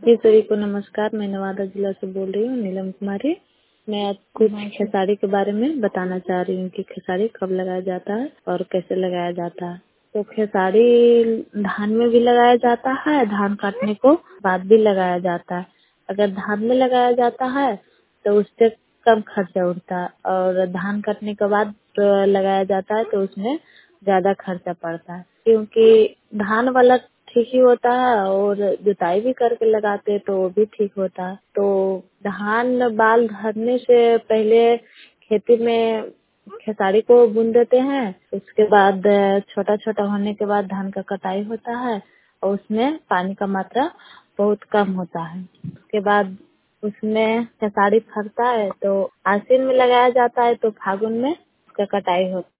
जी सभी को नमस्कार। मैं नवादा जिला से बोल रही हूँ, नीलम कुमारी। मैं आज कुछ खेसारी के बारे में बताना चाह रही हूँ कि खेसारी कब लगाया जाता है और कैसे लगाया जाता है। तो खेसारी धान में भी लगाया जाता है, धान काटने को बाद भी लगाया जाता है। अगर धान में लगाया जाता है तो उससे कम खर्चा उठता है, और धान काटने के बाद लगाया जाता है तो उसमें ज्यादा खर्चा पड़ता है, क्योंकि धान वाला ठीक ही होता है और जुताई भी करके लगाते हैं तो वो भी ठीक होता है। तो धान बाल धरने से पहले खेती में खेसारी को बुन देते हैं। उसके बाद छोटा छोटा होने के बाद धान का कटाई होता है और उसमें पानी का मात्रा बहुत कम होता है। उसके बाद उसमें खेसारी फरता है तो आश्विन में लगाया जाता है, तो फागुन में उसका कटाई होता है।